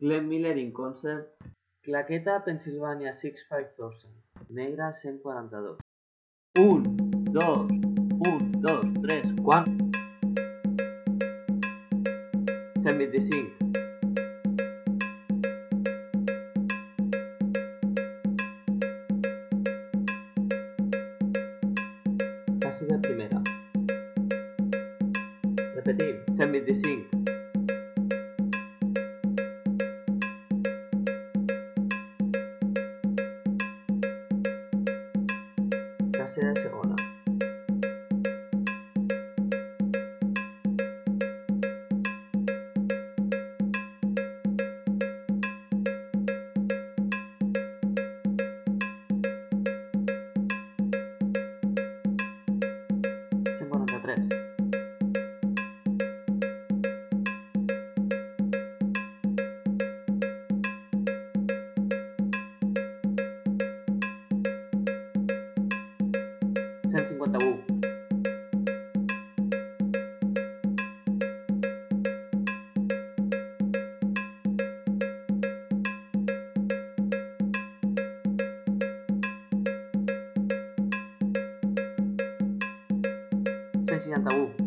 Glenn Miller in concert. Claqueta Pennsylvania 65000. Negra 142. 1, 2, 1, 2, 3, 4. 125. Fase de primera. Repetim. 125. Fase de segona. Cent 51. Cent 61.